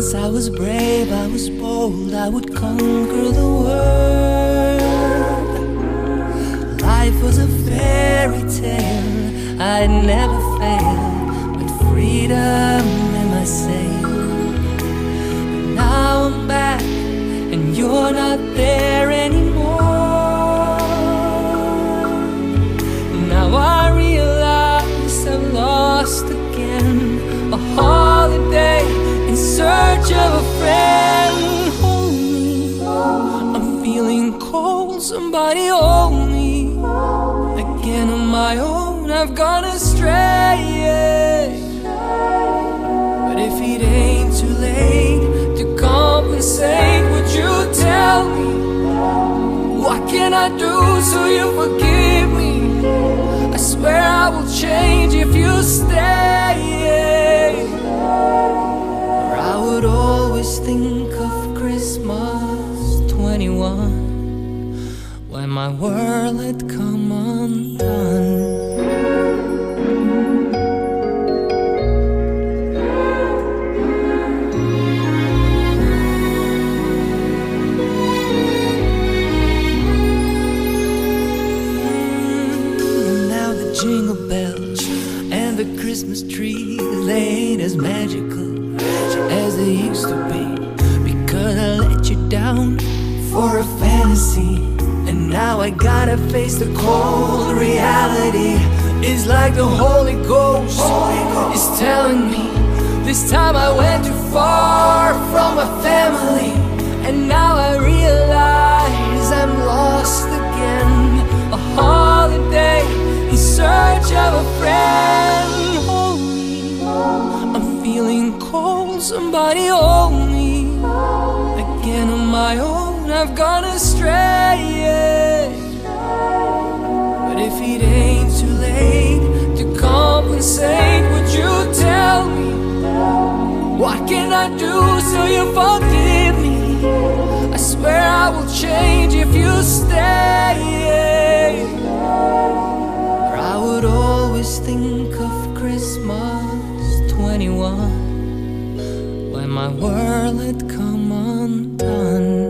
once I was brave, I was bold, I would conquer the world. Life was a fairy tale, I'd never fail, but freedom in my sail. But now I'm back, and you're not there anymore. Now I realize I've lost again, a holiday in search of a friend. Hold me, I'm feeling cold, somebody hold me. Again on my own, I've gone astray. But if it ain't too late to compensate, would you tell me, what can I do so you forgive me? I swear I will change if you stay. Or I would always think of Christmas 21, when my world had come undone. Jingle bells and the Christmas tree, they ain't as magical as they used to be. Because I let you down for a fantasy, and now I gotta face the cold reality. It's like the Holy Ghost is telling me, this time I went too far from my family. And now I realize I'm lost again, a holiday in search of a friend. Hold me, I'm feeling cold, somebody hold me. Again on my own, I've gone astray. But if it ain't too late to compensate, would you tell me, what can I do so you forgive me? I swear I will change if you stay. I would always think of Christmas 21, when my world had come undone.